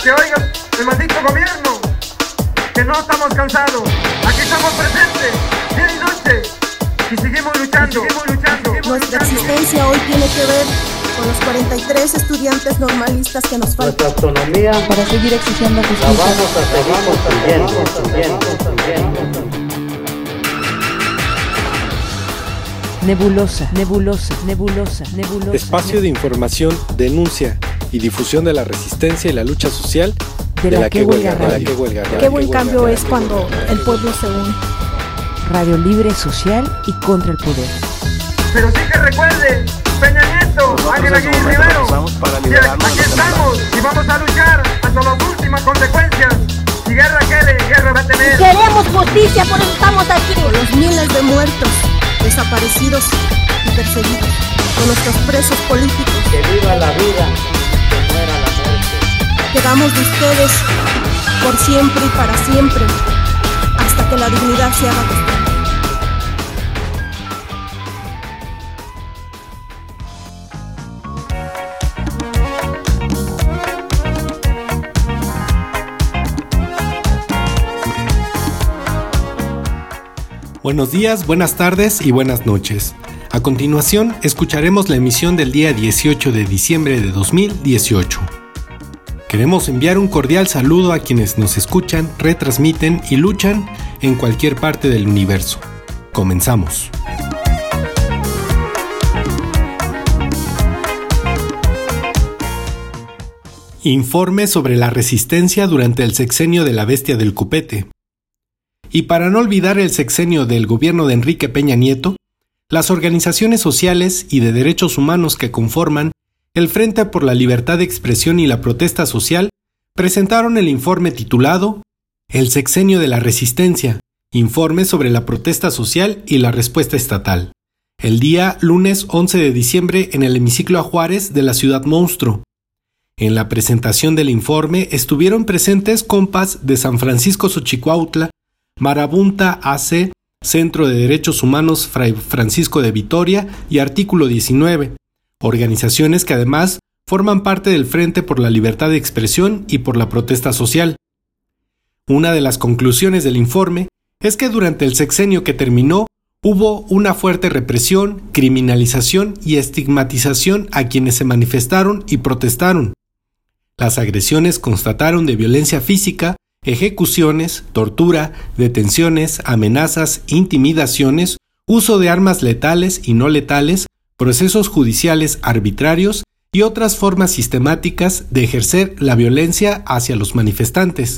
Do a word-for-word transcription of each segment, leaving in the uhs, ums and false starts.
Que oiga el maldito gobierno, que no estamos cansados. Aquí estamos presentes, día y noche, y seguimos luchando, y seguimos luchando. Seguimos Nuestra luchando. existencia hoy tiene que ver con los cuarenta y tres estudiantes normalistas que nos faltan. Nuestra autonomía para seguir exigiendo la justicia. vamos a seguir construyendo, construyendo, construyendo. Nebulosa, nebulosa, nebulosa, nebulosa. Espacio de información, denuncia y difusión de la resistencia y la lucha social de, de la, la que que huelga huelga radio. radio. Huelga radio. Qué buen cambio es cuando el pueblo se une. Radio libre, social y contra el poder. Pero sí que recuerden, Peña Nieto, Ángel Aguirre Rivero, y aquí estamos y vamos a luchar hasta las últimas consecuencias. Si guerra quede, guerra va a tener. Queremos justicia, por eso estamos aquí. Con los miles de muertos, desaparecidos y perseguidos, con nuestros presos políticos. Que viva la vida, que muera la muerte. Quedamos de ustedes por siempre y para siempre, hasta que la dignidad se haga costumbre. Buenos días, buenas tardes y buenas noches. A continuación, escucharemos la emisión del día dieciocho de diciembre de dos mil dieciocho. Queremos enviar un cordial saludo a quienes nos escuchan, retransmiten y luchan en cualquier parte del universo. Comenzamos. Informe sobre la resistencia durante el sexenio de la Bestia del Copete. Y para no olvidar el sexenio del gobierno de Enrique Peña Nieto, las organizaciones sociales y de derechos humanos que conforman el Frente por la Libertad de Expresión y la Protesta Social presentaron el informe titulado El sexenio de la resistencia, informe sobre la protesta social y la respuesta estatal, el día lunes once de diciembre en el hemiciclo A Juárez de la Ciudad Monstruo. En la presentación del informe estuvieron presentes compas de San Francisco Xochicuautla, Marabunta A C, Centro de Derechos Humanos Fray Francisco de Vitoria y Artículo diecinueve, organizaciones que además forman parte del Frente por la Libertad de Expresión y por la Protesta Social. Una de las conclusiones del informe es que durante el sexenio que terminó hubo una fuerte represión, criminalización y estigmatización a quienes se manifestaron y protestaron. Las agresiones constataron de violencia física, ejecuciones, tortura, detenciones, amenazas, intimidaciones, uso de armas letales y no letales, procesos judiciales arbitrarios y otras formas sistemáticas de ejercer la violencia hacia los manifestantes.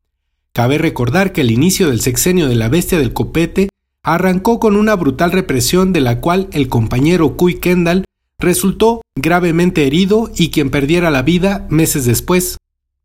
Cabe recordar que el inicio del sexenio de la Bestia del Copete arrancó con una brutal represión de la cual el compañero Cuy Kendall resultó gravemente herido y quien perdiera la vida meses después.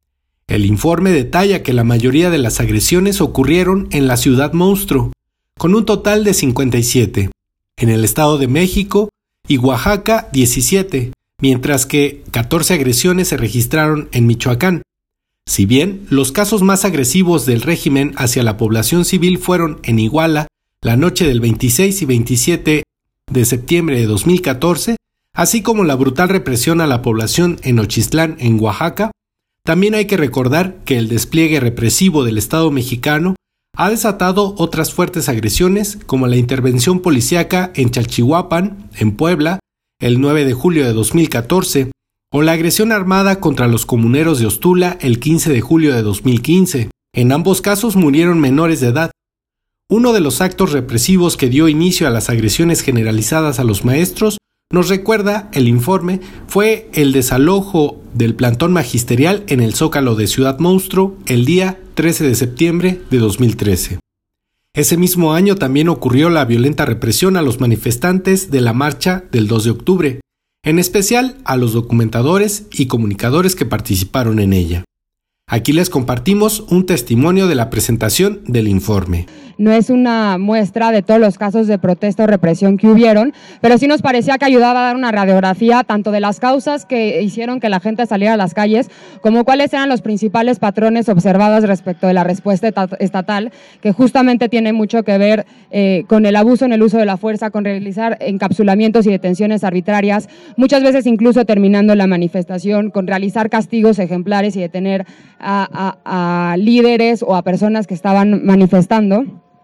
El informe detalla que la mayoría de las agresiones ocurrieron en la Ciudad Monstruo, con un total de cincuenta y siete, en el Estado de México y Oaxaca diecisiete, mientras que catorce agresiones se registraron en Michoacán. Si bien los casos más agresivos del régimen hacia la población civil fueron en Iguala la noche del veintiséis y veintisiete de septiembre de dos mil catorce, así como la brutal represión a la población en Nochistlán, en Oaxaca, también hay que recordar que el despliegue represivo del Estado mexicano ha desatado otras fuertes agresiones como la intervención policíaca en Chalchihuapan, en Puebla, el nueve de julio de dos mil catorce, o la agresión armada contra los comuneros de Ostula el quince de julio de dos mil quince. En ambos casos murieron menores de edad. Uno de los actos represivos que dio inicio a las agresiones generalizadas a los maestros, nos recuerda el informe, fue el desalojo del plantón magisterial en el Zócalo de Ciudad Monstruo el día trece de septiembre de dos mil trece. Ese mismo año también ocurrió la violenta represión a los manifestantes de la marcha del dos de octubre, en especial a los documentadores y comunicadores que participaron en ella. Aquí les compartimos un testimonio de la presentación del informe. no es una muestra de todos los casos de protesta o represión que hubieron, pero sí nos parecía que ayudaba a dar una radiografía tanto de las causas que hicieron que la gente saliera a las calles, como cuáles eran los principales patrones observados respecto de la respuesta estatal, que justamente tiene mucho que ver eh, con el abuso en el uso de la fuerza, con realizar encapsulamientos y detenciones arbitrarias, muchas veces incluso terminando la manifestación, con realizar castigos ejemplares y detener a, a, a líderes o a personas que estaban manifestando.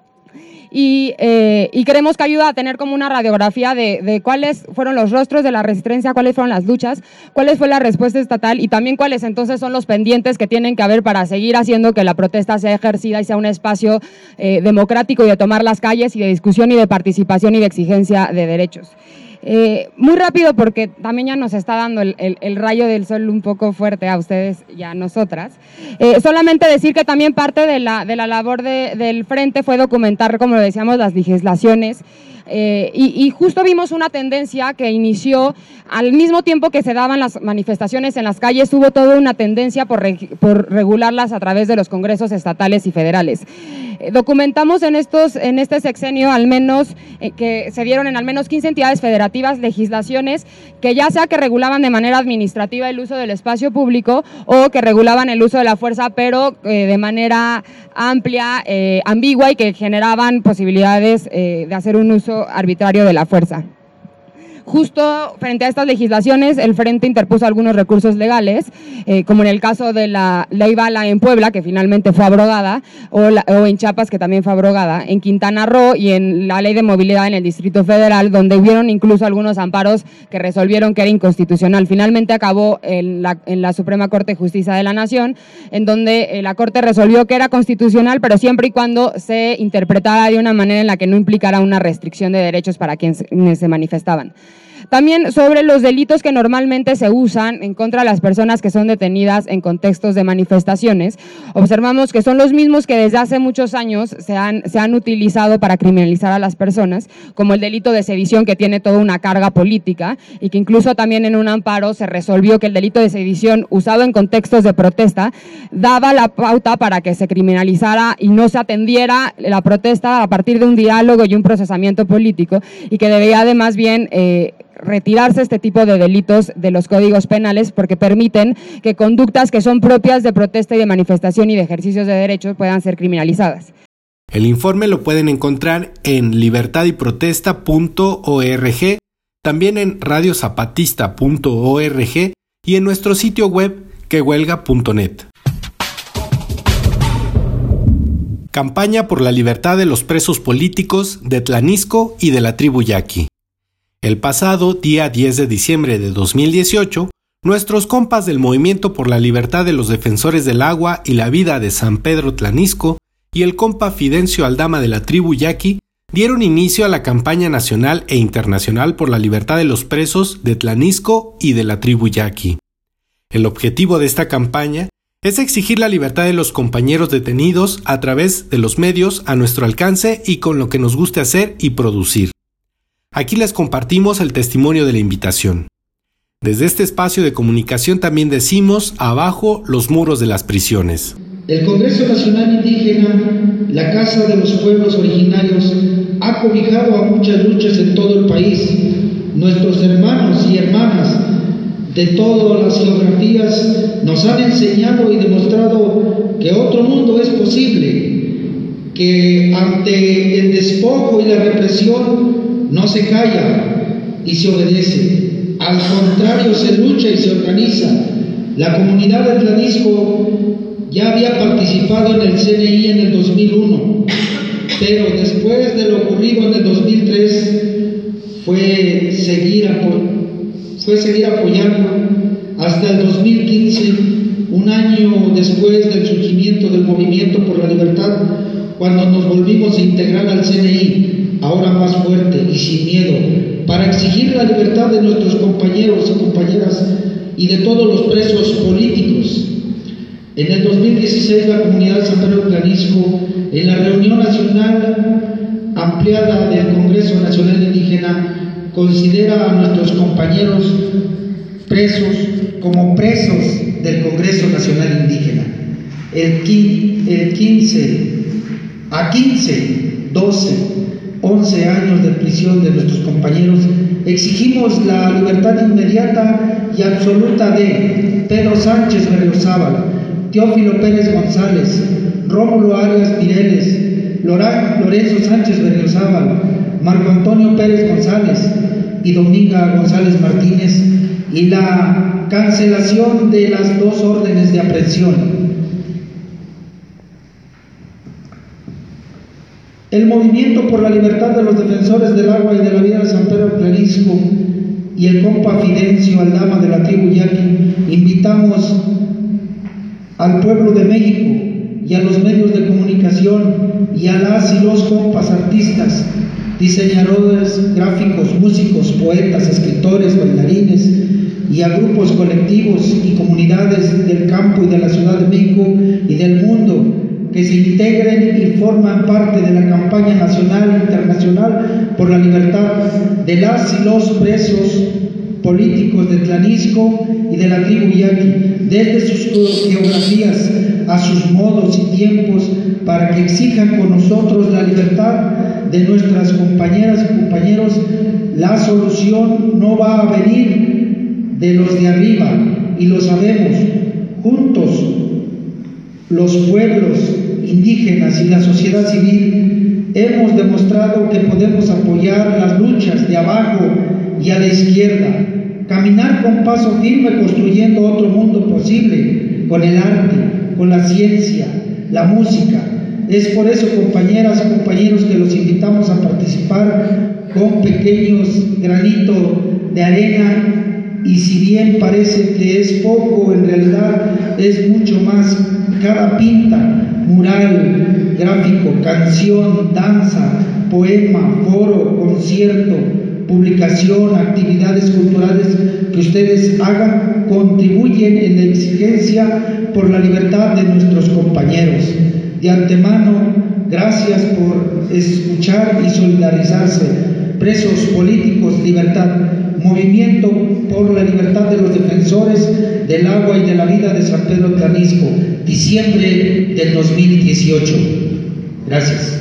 Y, eh, y creemos que ayuda a tener como una radiografía de, de cuáles fueron los rostros de la resistencia, cuáles fueron las luchas, cuáles fue la respuesta estatal y también cuáles entonces son los pendientes que tienen que haber para seguir haciendo que la protesta sea ejercida y sea un espacio eh, democrático y de tomar las calles y de discusión y de participación y de exigencia de derechos. Eh, muy rápido porque también ya nos está dando el, el, el rayo del sol un poco fuerte a ustedes y a nosotras. Eh, solamente decir que también parte de la, de la labor de, del Frente fue documentar, como lo decíamos, las legislaciones. Eh, y, y justo vimos una tendencia que inició al mismo tiempo que se daban las manifestaciones en las calles, hubo toda una tendencia por, re, por regularlas a través de los congresos estatales y federales. Eh, documentamos en, estos, en este sexenio al menos eh, que se dieron en al menos quince entidades federativas legislaciones que ya sea que regulaban de manera administrativa el uso del espacio público o que regulaban el uso de la fuerza, pero eh, de manera amplia, eh, ambigua y que generaban posibilidades eh, de hacer un uso arbitrario de la fuerza. Justo frente a estas legislaciones, el Frente interpuso algunos recursos legales, eh, como en el caso de la Ley Bala en Puebla, que finalmente fue abrogada, o, la, o en Chiapas, que también fue abrogada, en Quintana Roo y en la Ley de Movilidad en el Distrito Federal, donde hubieron incluso algunos amparos que resolvieron que era inconstitucional. Finalmente acabó en la, en la Suprema Corte de Justicia de la Nación, en donde eh, la Corte resolvió que era constitucional, pero siempre y cuando se interpretara de una manera en la que no implicara una restricción de derechos para quienes se manifestaban. También sobre los delitos que normalmente se usan en contra de las personas que son detenidas en contextos de manifestaciones, observamos que son los mismos que desde hace muchos años se han, se han utilizado para criminalizar a las personas, como el delito de sedición, que tiene toda una carga política y que incluso también en un amparo se resolvió que el delito de sedición usado en contextos de protesta daba la pauta para que se criminalizara y no se atendiera la protesta a partir de un diálogo y un procesamiento político, y que debía además bien eh, retirarse este tipo de delitos de los códigos penales porque permiten que conductas que son propias de protesta y de manifestación y de ejercicios de derechos puedan ser criminalizadas. El informe lo pueden encontrar en libertad y protesta punto org, también en radio zapatista punto org y en nuestro sitio web quehuelga punto net. Campaña por la libertad de los presos políticos de Tlanisco y de la tribu Yaqui. El pasado día diez de diciembre de dos mil dieciocho, nuestros compas del Movimiento por la Libertad de los Defensores del Agua y la Vida de San Pedro Tlanisco y el compa Fidencio Aldama de la tribu Yaqui dieron inicio a la campaña nacional e internacional por la libertad de los presos de Tlanisco y de la tribu Yaqui. El objetivo de esta campaña es exigir la libertad de los compañeros detenidos a través de los medios a nuestro alcance y con lo que nos guste hacer y producir. Aquí les compartimos el testimonio de la invitación. Desde este espacio de comunicación también decimos abajo los muros de las prisiones. El Congreso Nacional Indígena, la Casa de los Pueblos Originarios, ha cobijado a muchas luchas en todo el país. Nuestros hermanos y hermanas de todas las geografías nos han enseñado y demostrado que otro mundo es posible, que ante el despojo y la represión no se calla y se obedece. Al contrario, se lucha y se organiza. La comunidad de Tlanisco ya había participado en el C N I en el dos mil uno, pero después de lo ocurrido en el dos mil tres fue seguir, apo- fue seguir apoyando hasta el dos mil quince, un año después del surgimiento del Movimiento por la Libertad, cuando nos volvimos a integrar al C N I, ahora más fuerte y sin miedo, para exigir la libertad de nuestros compañeros y compañeras y de todos los presos políticos. En el dos mil dieciséis, la comunidad de San Pedro Tlanisco, en la reunión nacional ampliada del Congreso Nacional Indígena, considera a nuestros compañeros presos como presos del Congreso Nacional Indígena. El quince, a quince doce, once años de prisión de nuestros compañeros, exigimos la libertad inmediata y absoluta de Pedro Sánchez Berriozábal, Teófilo Pérez González, Rómulo Arias Mireles, Lorenzo Sánchez Berriozábal, Marco Antonio Pérez González y Dominga González Martínez, y la cancelación de las dos órdenes de aprehensión. El movimiento por la libertad de los defensores del agua y de la vida de San Pedro Clarisco y el compa Fidencio Aldama de la tribu Yaqui invitamos al pueblo de México y a los medios de comunicación y a las y los compas artistas, diseñadores gráficos, músicos, poetas, escritores, bailarines y a grupos colectivos y comunidades del campo y de la Ciudad de México y del mundo que se integren y forman parte de la campaña nacional e internacional por la libertad de las y los presos políticos de Tlanisco y de la tribu Yaqui, desde sus geografías a sus modos y tiempos, para que exijan con nosotros la libertad de nuestras compañeras y compañeros. La solución no va a venir de los de arriba, y lo sabemos. Juntos, los pueblos indígenas y la sociedad civil hemos demostrado que podemos apoyar las luchas de abajo y a la izquierda, caminar con paso firme construyendo otro mundo posible, con el arte, con la ciencia, la música. Es por eso, compañeras y compañeros, que los invitamos a participar con pequeños granitos de arena, y si bien parece que es poco, en realidad es mucho más. Cada pinta, mural, gráfico, canción, danza, poema, foro, concierto, publicación, actividades culturales que ustedes hagan, contribuyen en la exigencia por la libertad de nuestros compañeros. De antemano, gracias por escuchar y solidarizarse. Presos políticos, libertad. Movimiento por la libertad de los defensores del agua y de la vida de San Pedro Tlanisco, diciembre del dos mil dieciocho. Gracias.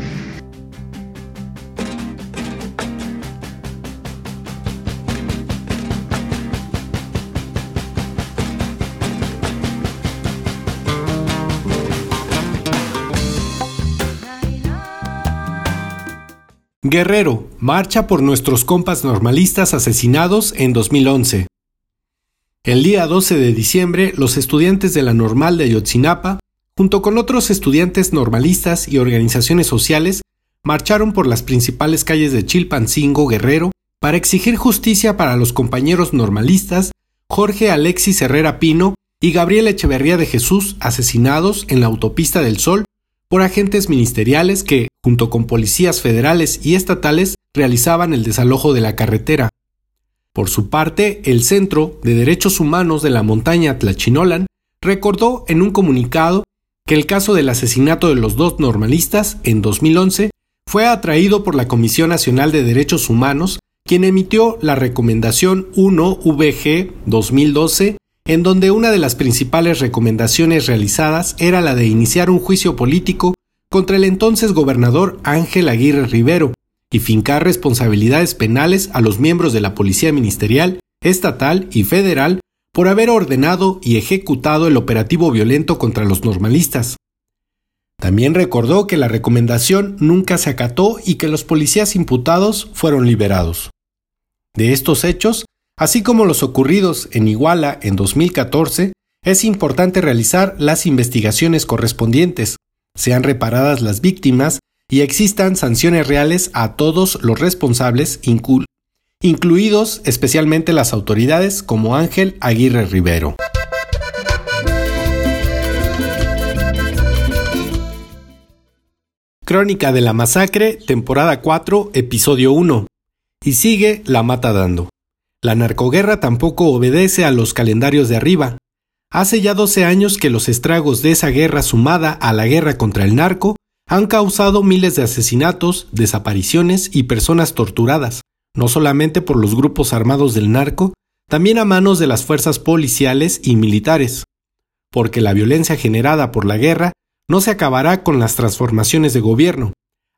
Guerrero, marcha por nuestros compas normalistas asesinados en dos mil once. El día doce de diciembre, los estudiantes de la Normal de Ayotzinapa, junto con otros estudiantes normalistas y organizaciones sociales, marcharon por las principales calles de Chilpancingo, Guerrero, para exigir justicia para los compañeros normalistas Jorge Alexis Herrera Pino y Gabriel Echeverría de Jesús, asesinados en la Autopista del Sol por agentes ministeriales que, junto con policías federales y estatales, realizaban el desalojo de la carretera. Por su parte, el Centro de Derechos Humanos de la Montaña Tlachinolan recordó en un comunicado que el caso del asesinato de los dos normalistas en dos mil once fue atraído por la Comisión Nacional de Derechos Humanos, quien emitió la Recomendación uno V G dos mil doce, en donde una de las principales recomendaciones realizadas era la de iniciar un juicio político contra el entonces gobernador Ángel Aguirre Rivero y fincar responsabilidades penales a los miembros de la Policía Ministerial, Estatal y Federal por haber ordenado y ejecutado el operativo violento contra los normalistas. También recordó que la recomendación nunca se acató y que los policías imputados fueron liberados. De estos hechos, así como los ocurridos en Iguala en dos mil catorce, es importante realizar las investigaciones correspondientes, sean reparadas las víctimas y existan sanciones reales a todos los responsables, inclu- incluidos especialmente las autoridades como Ángel Aguirre Rivero. Crónica de la Masacre, temporada cuatro, episodio uno. Y sigue la mata dando. La narcoguerra tampoco obedece a los calendarios de arriba. Hace ya doce años que los estragos de esa guerra sumada a la guerra contra el narco han causado miles de asesinatos, desapariciones y personas torturadas, no solamente por los grupos armados del narco, también a manos de las fuerzas policiales y militares. Porque la violencia generada por la guerra no se acabará con las transformaciones de gobierno.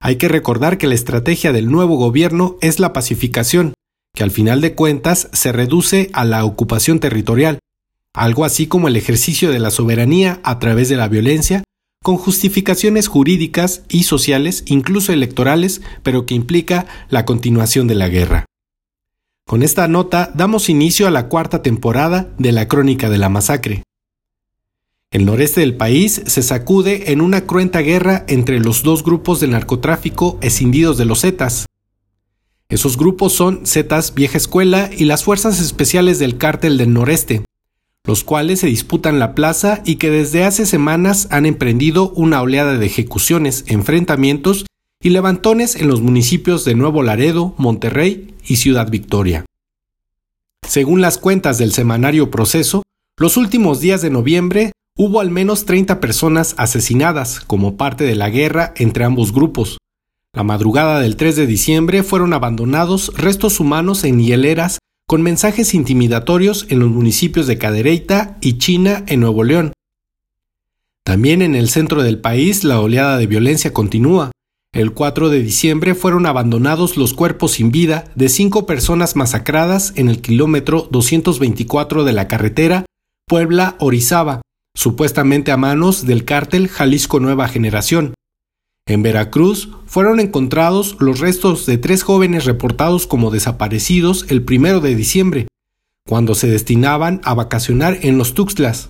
Hay que recordar que la estrategia del nuevo gobierno es la pacificación, que al final de cuentas se reduce a la ocupación territorial, algo así como el ejercicio de la soberanía a través de la violencia, con justificaciones jurídicas y sociales, incluso electorales, pero que implica la continuación de la guerra. Con esta nota damos inicio a la cuarta temporada de la Crónica de la Masacre. El noreste del país se sacude en una cruenta guerra entre los dos grupos de narcotráfico escindidos de los Zetas. Esos grupos son Zetas Vieja Escuela y las Fuerzas Especiales del Cártel del Noreste, los cuales se disputan la plaza y que desde hace semanas han emprendido una oleada de ejecuciones, enfrentamientos y levantones en los municipios de Nuevo Laredo, Monterrey y Ciudad Victoria. Según las cuentas del semanario Proceso, los últimos días de noviembre hubo al menos treinta personas asesinadas como parte de la guerra entre ambos grupos. La madrugada del tres de diciembre fueron abandonados restos humanos en hieleras con mensajes intimidatorios en los municipios de Cadereyta y China en Nuevo León. También en el centro del país la oleada de violencia continúa. El cuatro de diciembre fueron abandonados los cuerpos sin vida de cinco personas masacradas en el kilómetro doscientos veinticuatro de la carretera Puebla-Orizaba, supuestamente a manos del cártel Jalisco Nueva Generación. En Veracruz fueron encontrados los restos de tres jóvenes reportados como desaparecidos el primero de diciembre, cuando se destinaban a vacacionar en los Tuxtlas.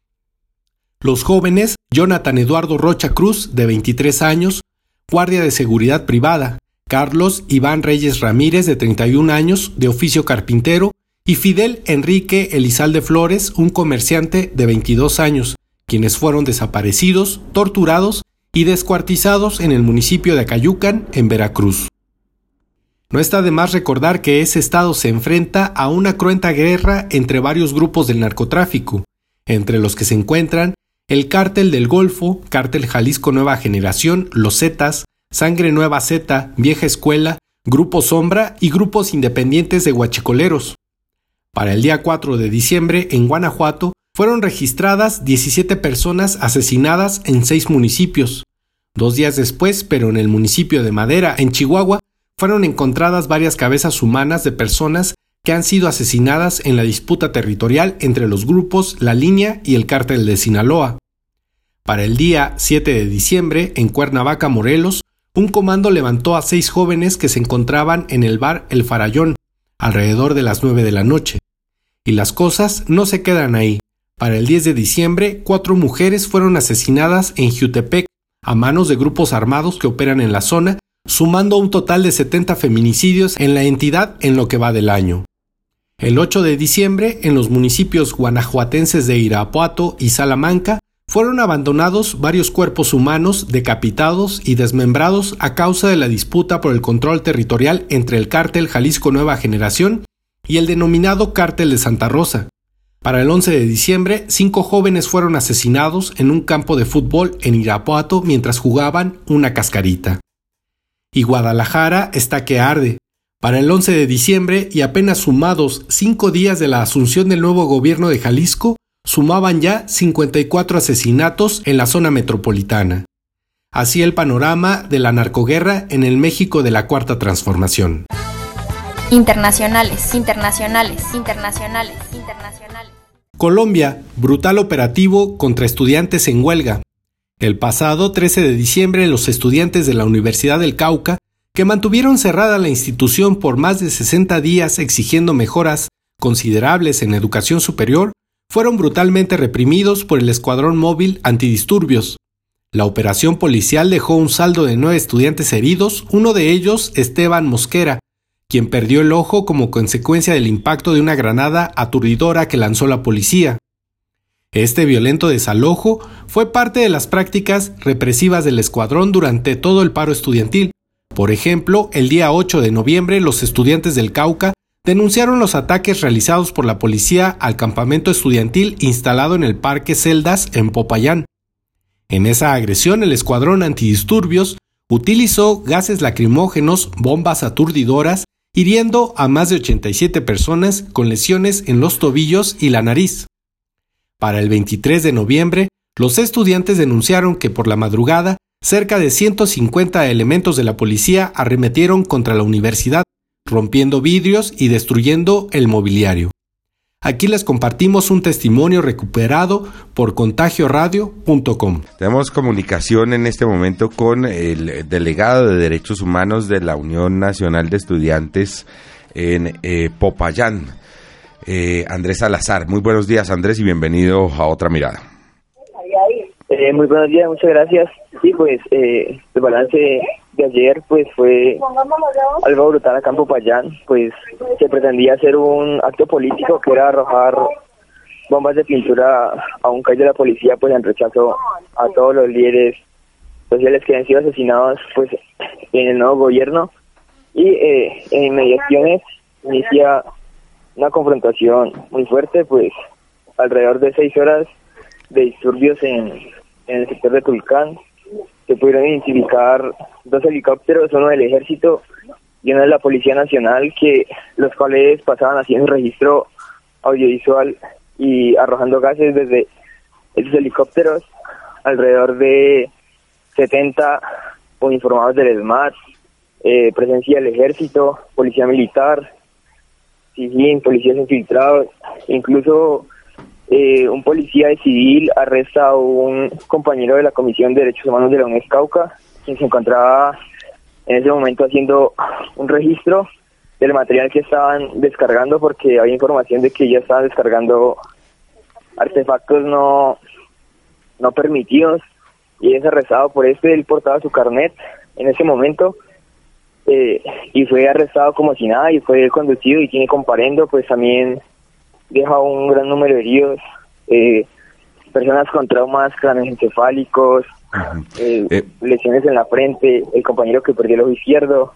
Los jóvenes Jonathan Eduardo Rocha Cruz, de veintitrés años, guardia de seguridad privada, Carlos Iván Reyes Ramírez, de treinta y un años, de oficio carpintero, y Fidel Enrique Elizalde Flores, un comerciante de veintidós años, quienes fueron desaparecidos, torturados y descuartizados en el municipio de Acayucan, en Veracruz. No está de más recordar que ese estado se enfrenta a una cruenta guerra entre varios grupos del narcotráfico, entre los que se encuentran el Cártel del Golfo, Cártel Jalisco Nueva Generación, los Zetas, Sangre Nueva Z, Vieja Escuela, Grupo Sombra y grupos independientes de huachicoleros. Para el día cuatro de diciembre, en Guanajuato, fueron registradas diecisiete personas asesinadas en seis municipios. Dos días después, pero en el municipio de Madera, en Chihuahua, fueron encontradas varias cabezas humanas de personas que han sido asesinadas en la disputa territorial entre los grupos La Línea y el Cártel de Sinaloa. Para el día siete de diciembre, en Cuernavaca, Morelos, un comando levantó a seis jóvenes que se encontraban en el bar El Farallón, alrededor de las nueve de la noche. Y las cosas no se quedan ahí. Para el diez de diciembre, cuatro mujeres fueron asesinadas en Jiutepec a manos de grupos armados que operan en la zona, sumando un total de setenta feminicidios en la entidad en lo que va del año. El ocho de diciembre, en los municipios guanajuatenses de Irapuato y Salamanca, fueron abandonados varios cuerpos humanos decapitados y desmembrados a causa de la disputa por el control territorial entre el Cártel Jalisco Nueva Generación y el denominado Cártel de Santa Rosa. Para el once de diciembre, cinco jóvenes fueron asesinados en un campo de fútbol en Irapuato mientras jugaban una cascarita. Y Guadalajara está que arde. Para el once de diciembre, y apenas sumados cinco días de la asunción del nuevo gobierno de Jalisco, sumaban ya cincuenta y cuatro asesinatos en la zona metropolitana. Así el panorama de la narcoguerra en el México de la Cuarta Transformación. Internacionales, internacionales, internacionales, internacionales. Colombia, brutal operativo contra estudiantes en huelga. El pasado trece de diciembre, los estudiantes de la Universidad del Cauca, que mantuvieron cerrada la institución por más de sesenta días exigiendo mejoras considerables en educación superior, fueron brutalmente reprimidos por el Escuadrón Móvil Antidisturbios. La operación policial dejó un saldo de nueve estudiantes heridos, uno de ellos Esteban Mosquera, quien perdió el ojo como consecuencia del impacto de una granada aturdidora que lanzó la policía. Este violento desalojo fue parte de las prácticas represivas del escuadrón durante todo el paro estudiantil. Por ejemplo, el día ocho de noviembre, los estudiantes del Cauca denunciaron los ataques realizados por la policía al campamento estudiantil instalado en el Parque Celdas en Popayán. En esa agresión, el Escuadrón Antidisturbios utilizó gases lacrimógenos, bombas aturdidoras, hiriendo a más de ochenta y siete personas con lesiones en los tobillos y la nariz. Para el veintitrés de noviembre, los estudiantes denunciaron que por la madrugada cerca de ciento cincuenta elementos de la policía arremetieron contra la universidad, rompiendo vidrios y destruyendo el mobiliario. Aquí les compartimos un testimonio recuperado por contagio radio punto com. Tenemos comunicación en este momento con el delegado de Derechos Humanos de la Unión Nacional de Estudiantes en eh, Popayán, eh, Andrés Salazar. Muy buenos días, Andrés, y bienvenido a Otra Mirada. Eh, muy buenos días, muchas gracias. Sí, pues eh, el balance de ayer pues fue algo brutal acá en Popayán. Pues se pretendía hacer un acto político que era arrojar bombas de pintura a un calle de la policía, pues en rechazo a todos los líderes sociales que han sido asesinados pues en el nuevo gobierno. Y eh, en inmediaciones inicia una confrontación muy fuerte, pues alrededor de seis horas de disturbios en, en el sector de Tulcán. Se pudieron identificar dos helicópteros, uno del ejército y uno de la Policía Nacional, que los cuales pasaban haciendo un registro audiovisual y arrojando gases desde esos helicópteros. Alrededor de setenta uniformados del ESMAD, eh, presencia del ejército, policía militar, SIJIN, policías infiltrados, incluso Eh, un policía de civil arresta a un compañero de la Comisión de Derechos Humanos de la UNES Cauca, quien se encontraba en ese momento haciendo un registro del material que estaban descargando, porque había información de que ya estaban descargando artefactos no, no permitidos, y es arrestado por este. Él portaba su carnet en ese momento eh, y fue arrestado como si nada, y fue conducido y tiene comparendo. Pues también deja un gran número de heridos, eh, personas con traumas craneoencefálicos, eh, eh. lesiones en la frente, el compañero que perdió el ojo izquierdo.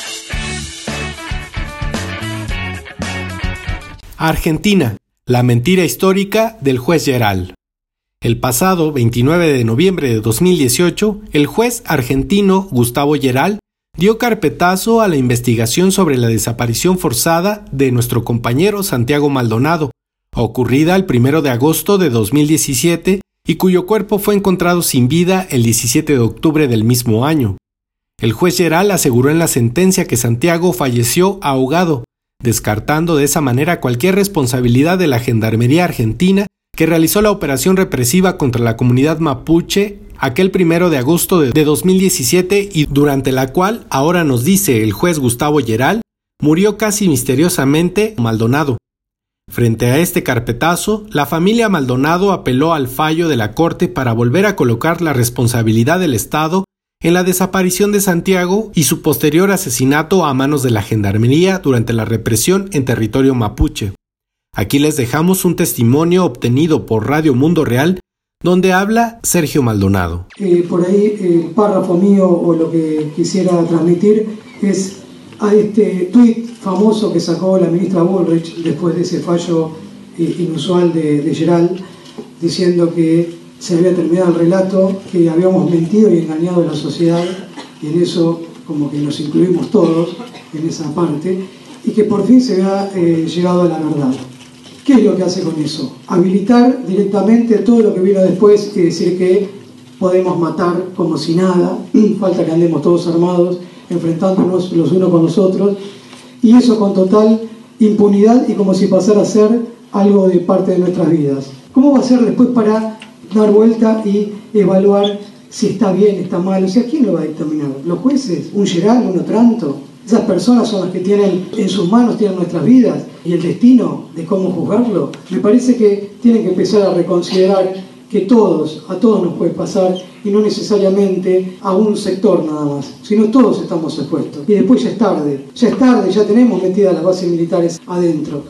Argentina, la mentira histórica del juez Geral. El pasado veintinueve de noviembre de dos mil dieciocho, el juez argentino Gustavo Geral dio carpetazo a la investigación sobre la desaparición forzada de nuestro compañero Santiago Maldonado, ocurrida el primero de agosto de dos mil diecisiete y cuyo cuerpo fue encontrado sin vida el diecisiete de octubre del mismo año. El juez Geral aseguró en la sentencia que Santiago falleció ahogado, descartando de esa manera cualquier responsabilidad de la Gendarmería Argentina que realizó la operación represiva contra la comunidad mapuche aquel primero de agosto de dos mil diecisiete y durante la cual, ahora nos dice el juez Gustavo Geral, murió casi misteriosamente Maldonado. Frente a este carpetazo, la familia Maldonado apeló al fallo de la Corte para volver a colocar la responsabilidad del Estado en la desaparición de Santiago y su posterior asesinato a manos de la Gendarmería durante la represión en territorio mapuche. Aquí les dejamos un testimonio obtenido por Radio Mundo Real, donde habla Sergio Maldonado. Eh, por ahí el párrafo mío o lo que quisiera transmitir es a este tuit famoso que sacó la ministra Bullrich después de ese fallo eh, inusual de, de Geral, diciendo que se había terminado el relato, que habíamos mentido y engañado a la sociedad, y en eso como que nos incluimos todos en esa parte, y que por fin se había eh, llegado a la verdad. ¿Qué es lo que hace con eso? Habilitar directamente todo lo que vino después, y decir que podemos matar como si nada, falta que andemos todos armados, enfrentándonos los unos con los otros, y eso con total impunidad y como si pasara a ser algo de parte de nuestras vidas. ¿Cómo va a ser después para dar vuelta y evaluar si está bien, está mal? O sea, ¿quién lo va a dictaminar? ¿Los jueces? ¿Un Geral? ¿Un Otranto? Esas personas son las que tienen en sus manos, tienen nuestras vidas y el destino de cómo juzgarlo. Me parece que tienen que empezar a reconsiderar que todos, a todos nos puede pasar, y no necesariamente a un sector nada más, sino todos estamos expuestos. Y después ya es tarde, ya es tarde, ya tenemos metidas las bases militares adentro.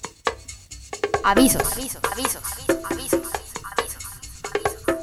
Avisos, avisos, avisos, avisos, avisos, avisos.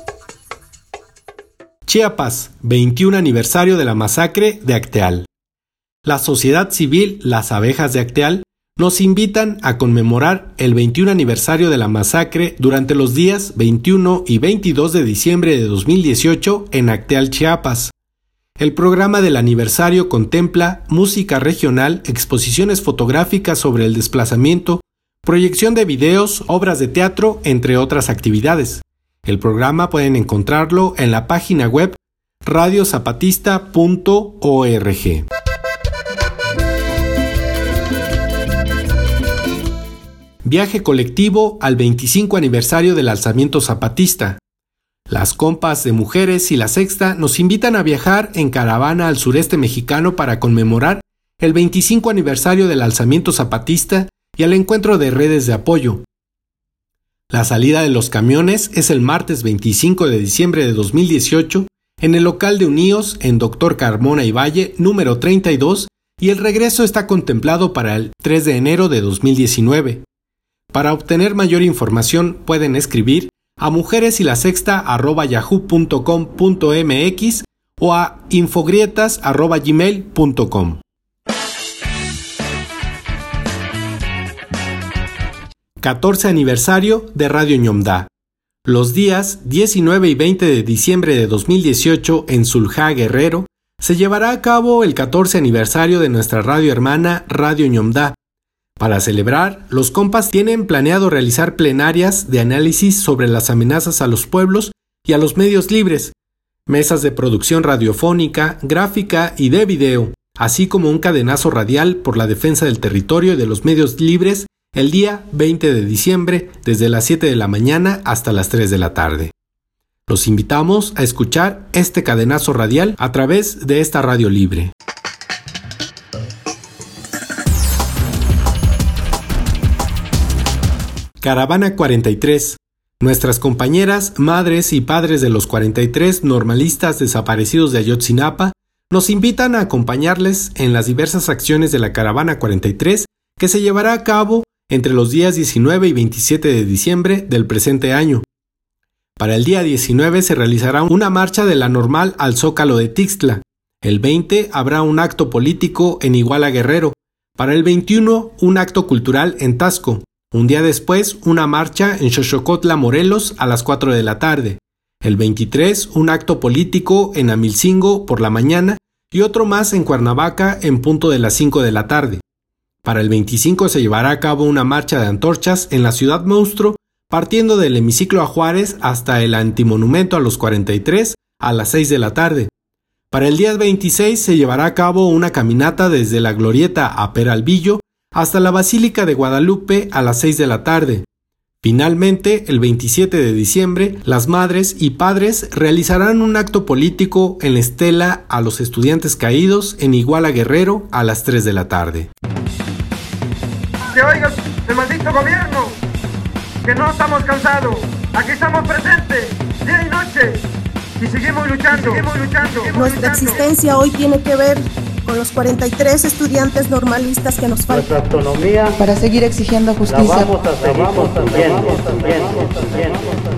Chiapas, veintiún aniversario de la masacre de Acteal. La sociedad civil Las Abejas de Acteal nos invitan a conmemorar el veintiún aniversario de la masacre durante los días veintiuno y veintidós de diciembre de dos mil dieciocho en Acteal, Chiapas. El programa del aniversario contempla música regional, exposiciones fotográficas sobre el desplazamiento, proyección de videos, obras de teatro, entre otras actividades. El programa pueden encontrarlo en la página web radio zapatista punto org. Viaje colectivo al veinticinco aniversario del alzamiento zapatista. Las compas de mujeres y la sexta nos invitan a viajar en caravana al sureste mexicano para conmemorar el veinticinco aniversario del alzamiento zapatista y al encuentro de redes de apoyo. La salida de los camiones es el martes veinticinco de diciembre de dos mil dieciocho en el local de Uníos en Doctor Carmona y Valle número treinta y dos y el regreso está contemplado para el tres de enero de dos mil diecinueve. Para obtener mayor información pueden escribir a mujeresylasexta arroba yahoo punto com punto mx o a infogrietas arroba gmail punto com. catorce aniversario de Radio Ñomdá. Los días diecinueve y veinte de diciembre de dos mil dieciocho en Zuljá, Guerrero, se llevará a cabo el catorce aniversario de nuestra radio hermana Radio Ñomdá. Para celebrar, los compas tienen planeado realizar plenarias de análisis sobre las amenazas a los pueblos y a los medios libres, mesas de producción radiofónica, gráfica y de video, así como un cadenazo radial por la defensa del territorio y de los medios libres el día veinte de diciembre desde las siete de la mañana hasta las tres de la tarde. Los invitamos a escuchar este cadenazo radial a través de esta radio libre. Caravana cuarenta y tres. Nuestras compañeras, madres y padres de los cuarenta y tres normalistas desaparecidos de Ayotzinapa nos invitan a acompañarles en las diversas acciones de la Caravana cuarenta y tres que se llevará a cabo entre los días diecinueve y veintisiete de diciembre del presente año. Para el día diecinueve se realizará una marcha de la Normal al Zócalo de Tixtla. El veinte habrá un acto político en Iguala, Guerrero. Para el veintiuno, un acto cultural en Taxco. Un día después, una marcha en Xochocotla, Morelos, a las cuatro de la tarde. El veintitrés, un acto político en Amilcingo por la mañana y otro más en Cuernavaca en punto de las cinco de la tarde. Para el veinticinco se llevará a cabo una marcha de antorchas en la Ciudad Monstruo, partiendo del hemiciclo a Juárez hasta el antimonumento a los cuarenta y tres a las seis de la tarde. Para el día veintiséis se llevará a cabo una caminata desde la Glorieta a Peralvillo hasta la Basílica de Guadalupe a las seis de la tarde. Finalmente, el veintisiete de diciembre, las madres y padres realizarán un acto político en la estela a los estudiantes caídos en Iguala, Guerrero, a las tres de la tarde. Que oiga el maldito gobierno, que no estamos cansados, aquí estamos presentes, día y noche, y seguimos luchando, seguimos luchando. Seguimos Nuestra luchando. existencia hoy tiene que ver con los cuarenta y tres estudiantes normalistas que nos faltan. Nuestra autonomía para seguir exigiendo justicia. La vamos a seguir construyendo, construyendo, construyendo.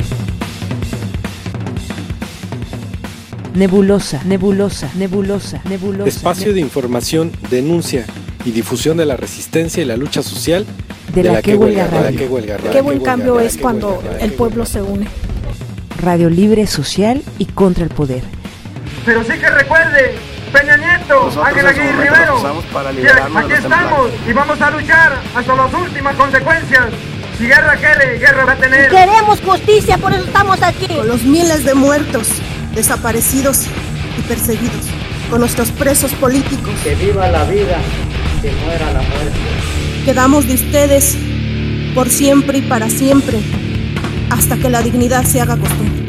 Nebulosa, nebulosa, nebulosa, nebulosa. Espacio de información, denuncia y difusión de la resistencia y la lucha social de, de la, la que huelga radio. Qué buen Qué buen cambio es cuando el pueblo se une. Radio libre, social y contra el poder. Pero sí que recuerde, Peña Nieto, Ángel Aguirre Rivero, aquí estamos y vamos a luchar hasta las últimas consecuencias. Si guerra quiere, guerra va a tener. Queremos justicia, por eso estamos aquí. Con los miles de muertos, desaparecidos y perseguidos, con nuestros presos políticos. Que viva la vida, que muera la muerte. Quedamos de ustedes por siempre y para siempre, hasta que la dignidad se haga costumbre.